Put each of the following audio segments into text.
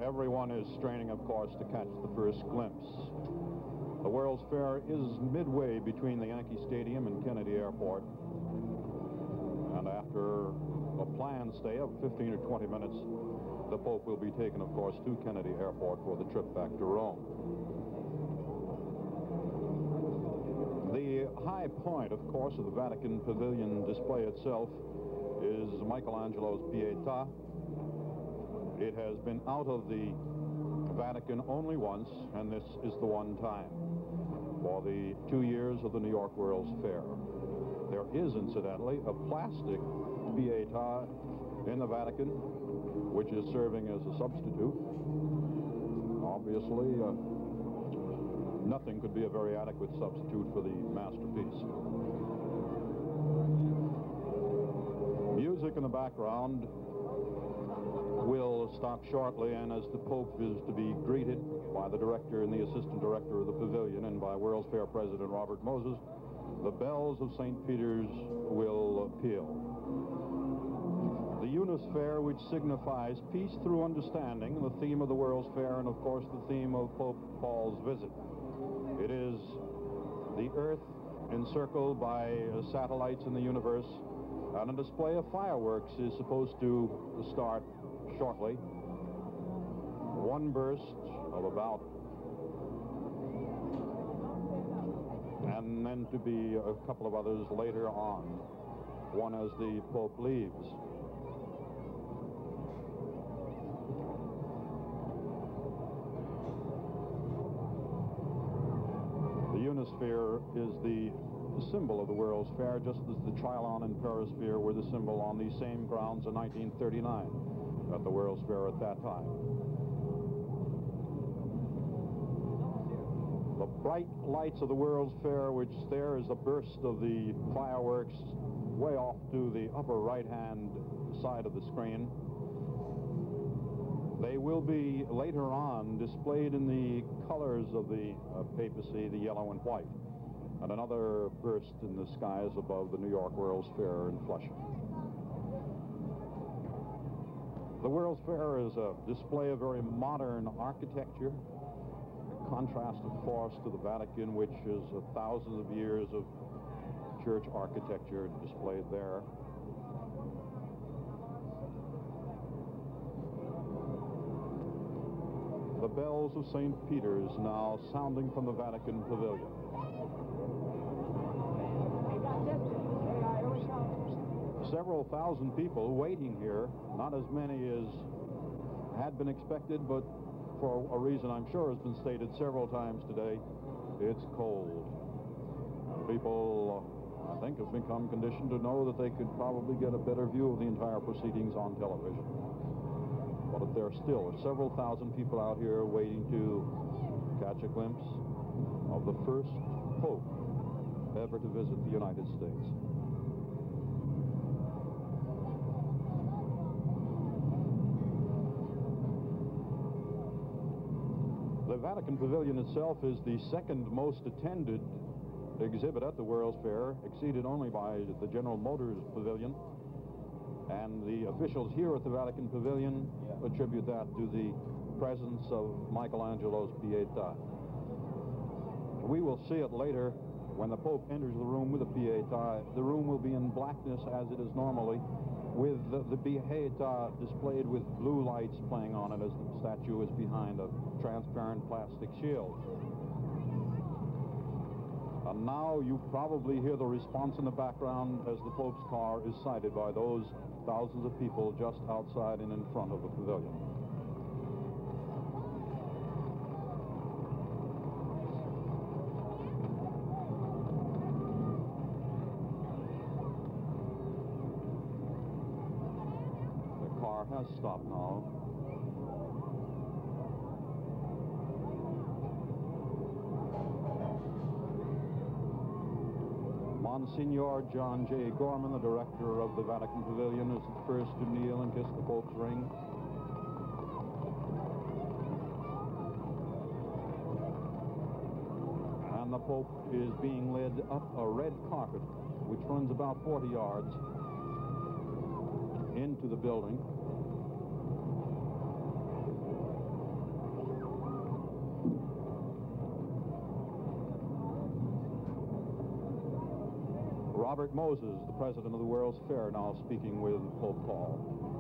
Everyone is straining, of course, to catch the first glimpse. The World's Fair is midway between the Yankee Stadium and Kennedy Airport. And after a planned stay of 15 or 20 minutes, the Pope will be taken, of course, to Kennedy Airport for the trip back to Rome. The high point, of course, of the Vatican Pavilion display itself is Michelangelo's Pietà. It has been out of the Vatican only once, and this is the one time for the 2 years of the New York World's Fair. There is, incidentally, a plastic Pietà in the Vatican, which is serving as a substitute. Obviously, nothing could be a very adequate substitute for the masterpiece. Music in the background will stop shortly, and as the Pope is to be greeted by the director and the assistant director of the pavilion and by World's Fair President Robert Moses, the bells of St. Peter's will peal. The Unisphere, which signifies peace through understanding, the theme of the World's Fair, and of course the theme of Pope Paul's visit. It is the Earth encircled by satellites in the universe, and a display of fireworks is supposed to start shortly. One burst of about, and then to be a couple of others later on, one as the Pope leaves. The Unisphere is the symbol of the World's Fair, just as the Trilon and Perisphere were the symbol on these same grounds in 1939 at the World's Fair at that time. The bright lights of the World's Fair, which there is a burst of the fireworks way off to the upper right-hand side of the screen. They will be later on displayed in the colors of the papacy, the yellow and white, and another burst in the skies above the New York World's Fair in Flushing. The World's Fair is a display of very modern architecture, a contrast, of course, to the Vatican, which is thousands of years of church architecture displayed there. The bells of St. Peter's now sounding from the Vatican Pavilion. Several thousand people waiting here, not as many as had been expected, but for a reason I'm sure has been stated several times today, it's cold. And people, I think, have become conditioned to know that they could probably get a better view of the entire proceedings on television. But there still are several thousand people out here waiting to catch a glimpse of the first Pope ever to visit the United States. The Vatican Pavilion itself is the second most attended exhibit at the World's Fair, exceeded only by the General Motors Pavilion. And the officials here at the Vatican Pavilion attribute that to the presence of Michelangelo's Pietà. We will see it later when the Pope enters the room with the Pietà. The room will be in blackness as it is normally, with the Pietà displayed with blue lights playing on it as the statue is behind a transparent plastic shield. And now you probably hear the response in the background as the Pope's car is sighted by those thousands of people just outside and in front of the pavilion. The car has stopped now. Monsignor John J. Gorman, the director of the Vatican Pavilion, is the first to kneel and kiss the Pope's ring. And the Pope is being led up a red carpet, which runs about 40 yards into the building. Robert Moses, the president of the World's Fair, now speaking with Pope Paul.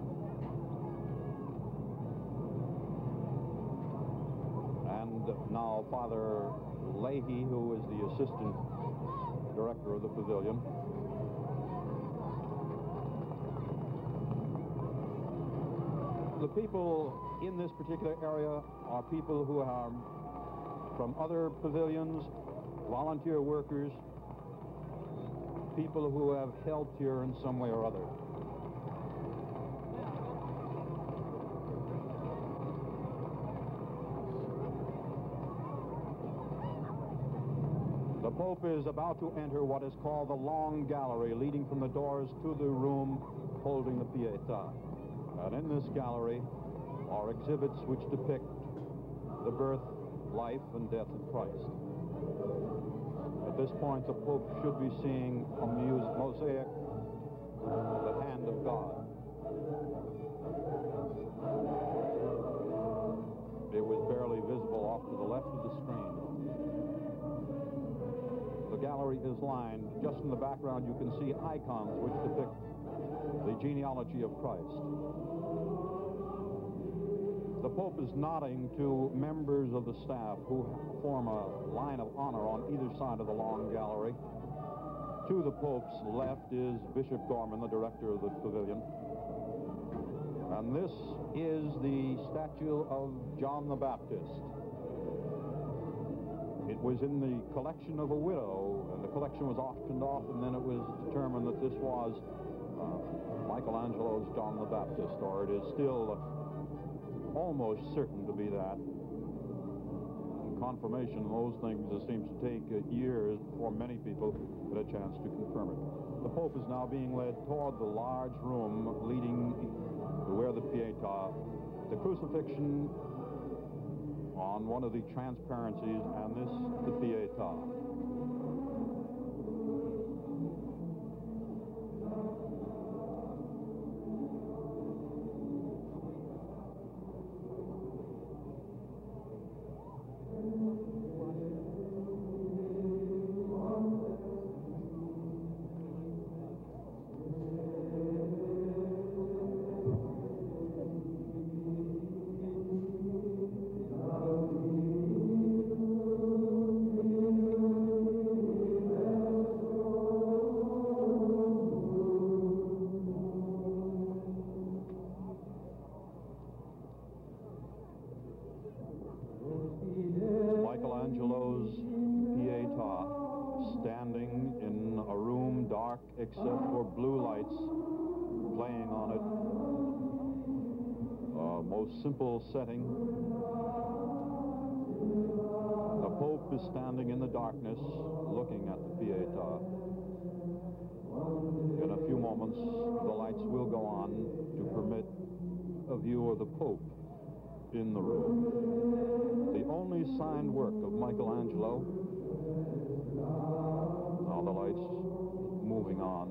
And now Father Leahy, who is the assistant director of the pavilion. The people in this particular area are people who are from other pavilions, volunteer workers, people who have helped here in some way or other. The Pope is about to enter what is called the Long Gallery, leading from the doors to the room holding the Pietà. And in this gallery are exhibits which depict the birth, life, and death of Christ. At this point, the Pope should be seeing a mosaic, the hand of God. It was barely visible off to the left of the screen. The gallery is lined. Just in the background, you can see icons which depict the genealogy of Christ. The Pope is nodding to members of the staff who form a line of honor on either side of the Long Gallery. To the Pope's left is Bishop Gorman, the director of the pavilion. And this is the statue of John the Baptist. It was in the collection of a widow, and the collection was auctioned off, and then it was determined that this was Michelangelo's John the Baptist, or it is still almost certain to be that. And confirmation of those things, it seems to take years before many people get a chance to confirm it. The Pope is now being led toward the large room leading to where the Pietà, the crucifixion on one of the transparencies, and this, the Pietà. Michelangelo's Pietà, standing in a room dark except for blue lights playing on it. A most simple setting. The Pope is standing in the darkness looking at the Pietà. In a few moments, the lights will go on to permit a view of the Pope in the room. The only signed work of Michelangelo. Now the lights moving on.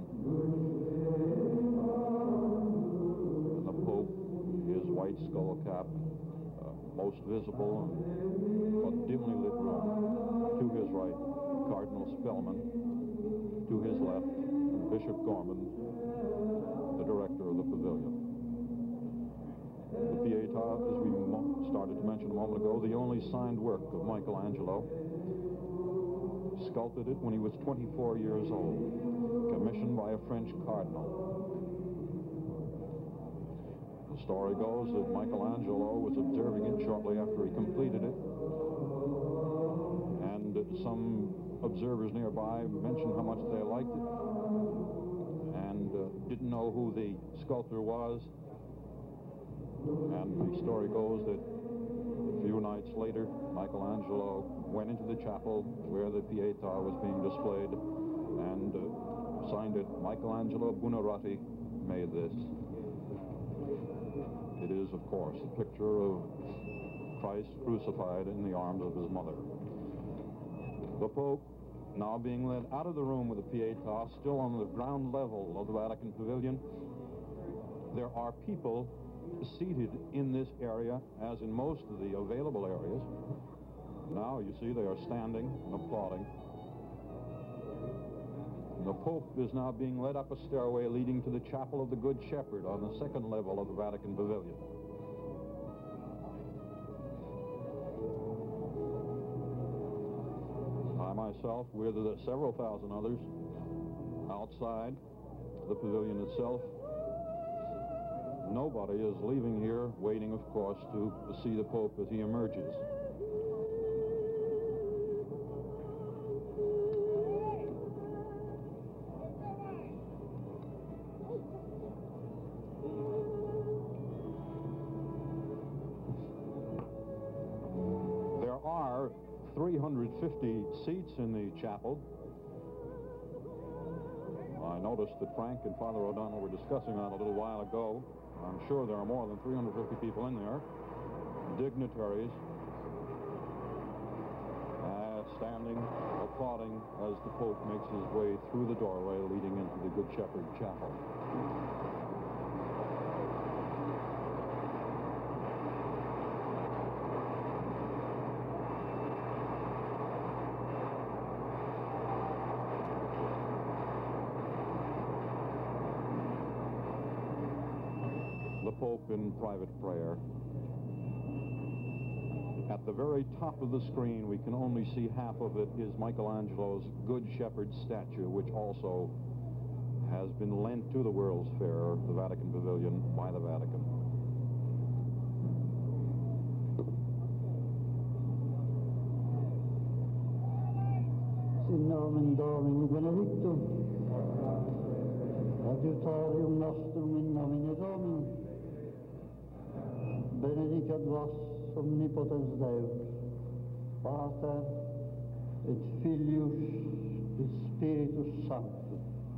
And the Pope, his white skull cap, most visible but dimly lit room. To his right, Cardinal Spellman. To his left, Bishop Gorman, the director of the pavilion. The Pietà, as we started to mention a moment ago, the only signed work of Michelangelo. Sculpted it when he was 24 years old, commissioned by a French cardinal. The story goes that Michelangelo was observing it shortly after he completed it, and some observers nearby mentioned how much they liked it, and didn't know who the sculptor was. And the story goes that a few nights later, Michelangelo went into the chapel where the Pietà was being displayed and signed it, Michelangelo Buonarroti made this. It is, of course, a picture of Christ crucified in the arms of his mother. The Pope, now being led out of the room with the Pietà, still on the ground level of the Vatican Pavilion. There are people seated in this area, as in most of the available areas. Now you see they are standing and applauding. The Pope is now being led up a stairway leading to the Chapel of the Good Shepherd on the second level of the Vatican Pavilion. I myself, with several thousand others, outside the pavilion itself. Nobody is leaving here, waiting, of course, to see the Pope as he emerges. There are 350 seats in the chapel. I noticed that Frank and Father O'Donnell were discussing that a little while ago. I'm sure there are more than 350 people in there, dignitaries, standing, applauding as the Pope makes his way through the doorway leading into the Good Shepherd Chapel. Pope in private prayer. At the very top of the screen, we can only see half of it, is Michelangelo's Good Shepherd statue, which also has been lent to the World's Fair, the Vatican Pavilion, by the Vatican. Sin nomen Domini benedictum, adiutorium nostrum in nomine Domini, benedicat vos omnipotens Deus, Pater et Filius et Spiritus Sanctus.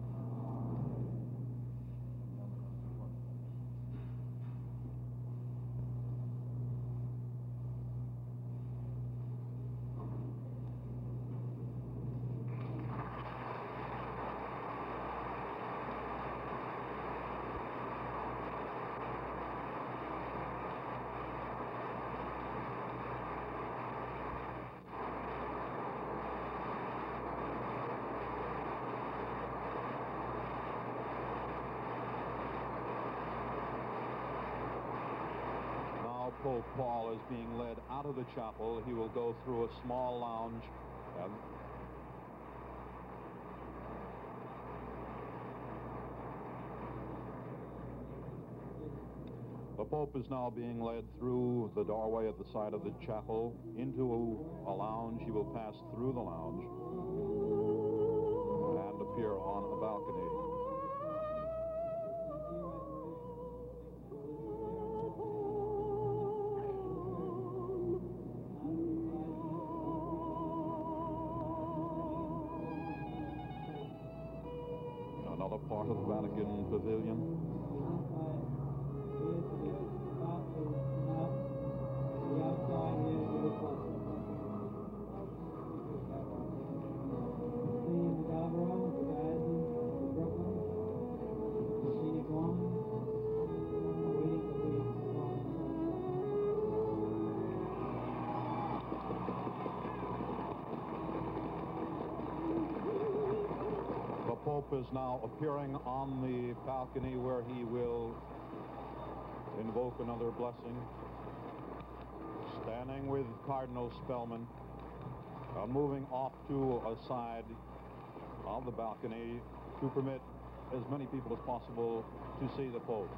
Pope Paul is being led out of the chapel. He will go through a small lounge. The Pope is now being led through the doorway at the side of the chapel into a lounge. He will pass through the lounge and appear on a balcony. Another part of the Vatican Pavilion. The Pope is now appearing on the balcony where he will invoke another blessing, standing with Cardinal Spellman, moving off to a side of the balcony to permit as many people as possible to see the Pope.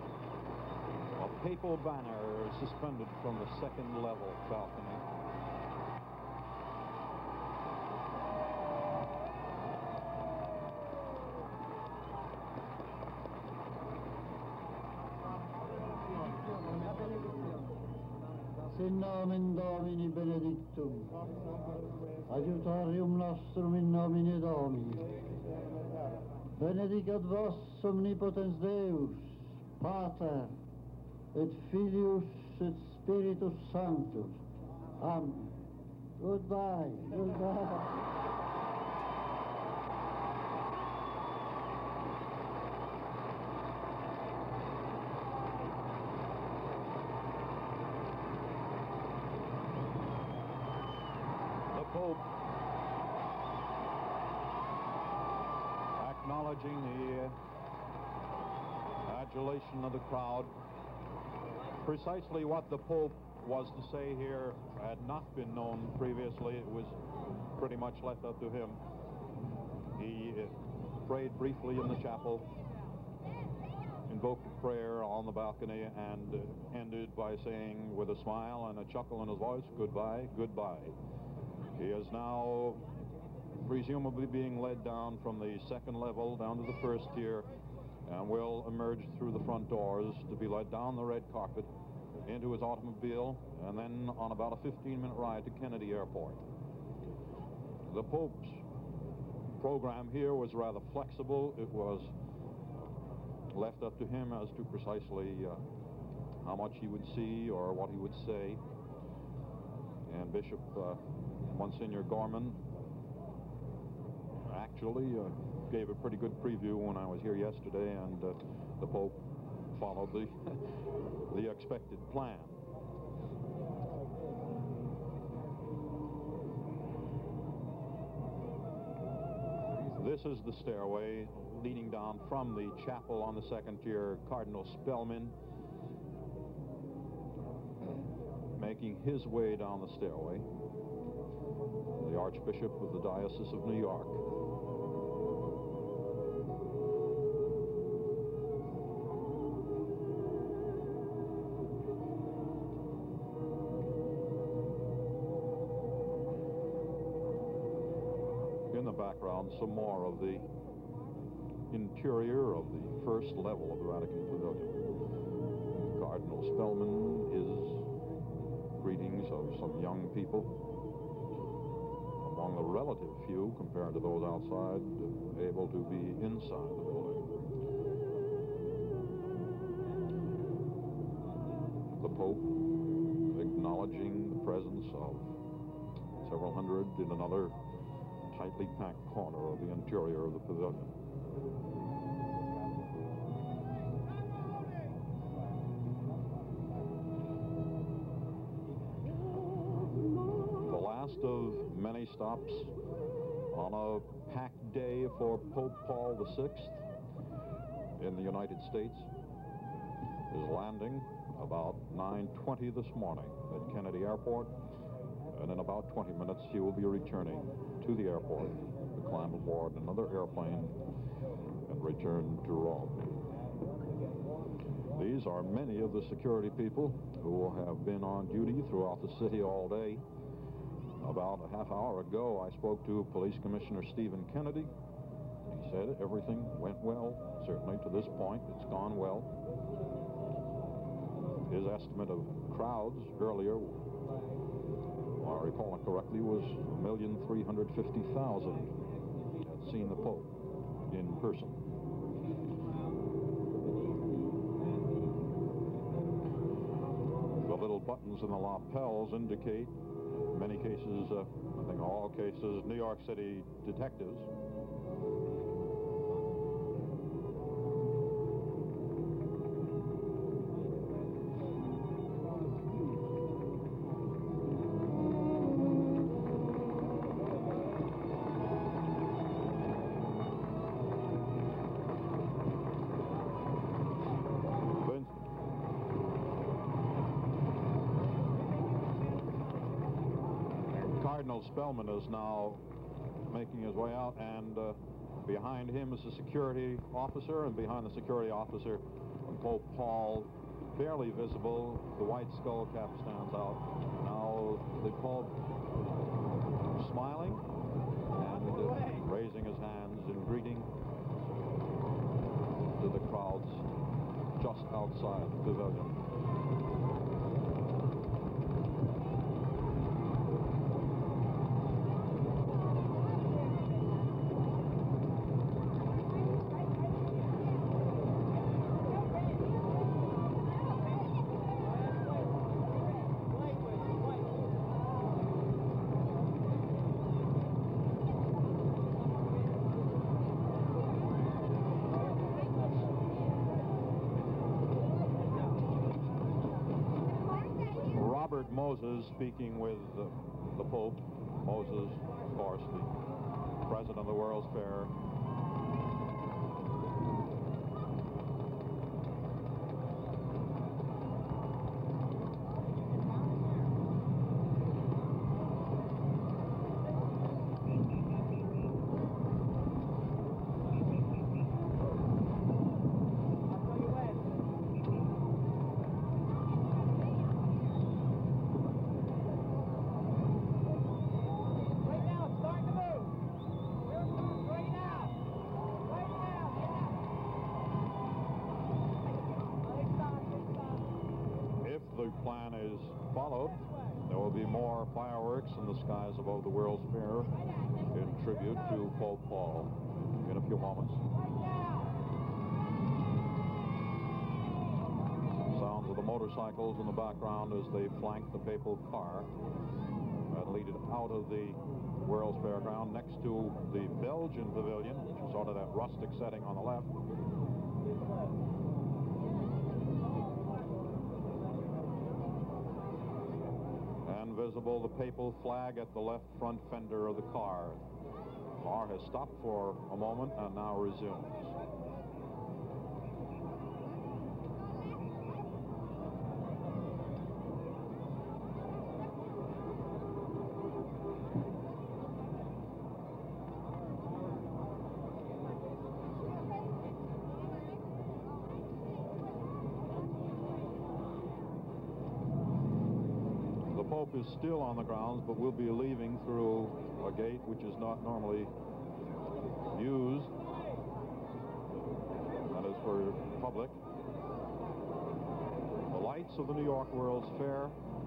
A papal banner is suspended from the second level balcony. In nomen Domini benedictum, adiutorium nostrum in nomine Domini, benedicat vos omnipotens Deus, Pater, et Filius et Spiritus Sanctus. Amen. Goodbye, goodbye. acknowledging the adulation of the crowd. Precisely what the Pope was to say here had not been known previously. It was pretty much left up to him. He prayed briefly in the chapel, invoked a prayer on the balcony, and ended by saying with a smile and a chuckle in his voice, "Goodbye, goodbye." He is now presumably being led down from the second level down to the first tier, and will emerge through the front doors to be led down the red carpet into his automobile, and then on about a 15-minute ride to Kennedy Airport. The Pope's program here was rather flexible. It was left up to him as to precisely how much he would see or what he would say. And Bishop Monsignor Gorman actually gave a pretty good preview when I was here yesterday, and the Pope followed the expected plan. This is the stairway leading down from the chapel on the second tier. Cardinal Spellman making his way down the stairway. The Archbishop of the Diocese of New York. In the background, some more of the interior of the first level of the Vatican Pavilion. Cardinal Spellman, his greetings of some young people, among the relative few compared to those outside, able to be inside the building. The Pope acknowledging the presence of several hundred in another tightly packed corner of the interior of the pavilion. The last of many stops on a packed day for Pope Paul VI in the United States is landing about 9:20 this morning at Kennedy Airport, and in about 20 minutes he will be returning to the airport to climb aboard another airplane and return to Rome. These are many of the security people who have been on duty throughout the city all day. About a half hour ago, I spoke to Police Commissioner Stephen Kennedy. He said everything went well. Certainly to this point, it's gone well. His estimate of crowds earlier, if I recall it correctly, was 1,350,000 had seen the Pope in person. The little buttons in the lapels indicate, in many cases, I think all cases, New York City detectives. Cardinal Spellman is now making his way out, and behind him is a security officer, and behind the security officer, Pope Paul, barely visible. The white skull cap stands out. Now the Pope smiling and raising his hands in greeting to the crowds just outside the pavilion. Moses speaking with the Pope. Moses, of course, the president of the World's Fair. the plan is followed, there will be more fireworks in the skies above the World's Fair in tribute to Pope Paul in a few moments. Sounds of the motorcycles in the background as they flank the papal car and lead it out of the World's Fairground next to the Belgian pavilion, which is sort of that rustic setting on the left. And visible the papal flag at the left front fender of the car. The car has stopped for a moment and now resumes. The Pope is still on the grounds, but will be leaving through a gate which is not normally used. That is for public. The lights of the New York World's Fair,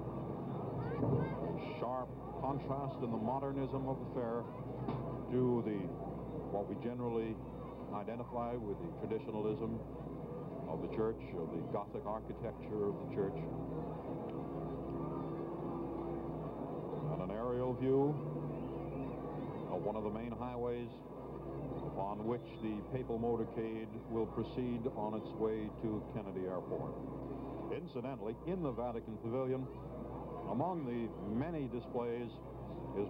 sharp contrast in the modernism of the fair to what we generally identify with the traditionalism of the church, of the Gothic architecture of the church. And an aerial view of one of the main highways upon which the papal motorcade will proceed on its way to Kennedy Airport. Incidentally, in the Vatican Pavilion, among the many displays is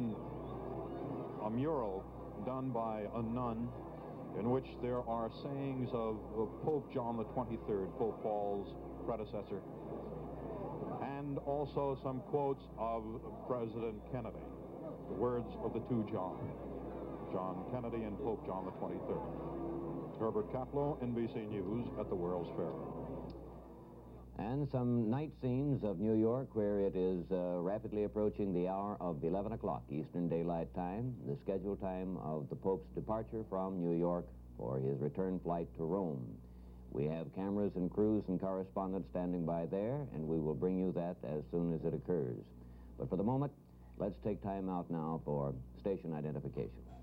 a mural done by a nun in which there are sayings of Pope John the 23rd, Pope Paul's predecessor, and also some quotes of President Kennedy, the words of the two John Kennedy and Pope John the 23rd. Herbert Kaplow, NBC News at the World's Fair. And some night scenes of New York where it is rapidly approaching the hour of 11 o'clock Eastern Daylight Time, the scheduled time of the Pope's departure from New York for his return flight to Rome. We have cameras and crews and correspondents standing by there, and we will bring you that as soon as it occurs. But for the moment, let's take time out now for station identification.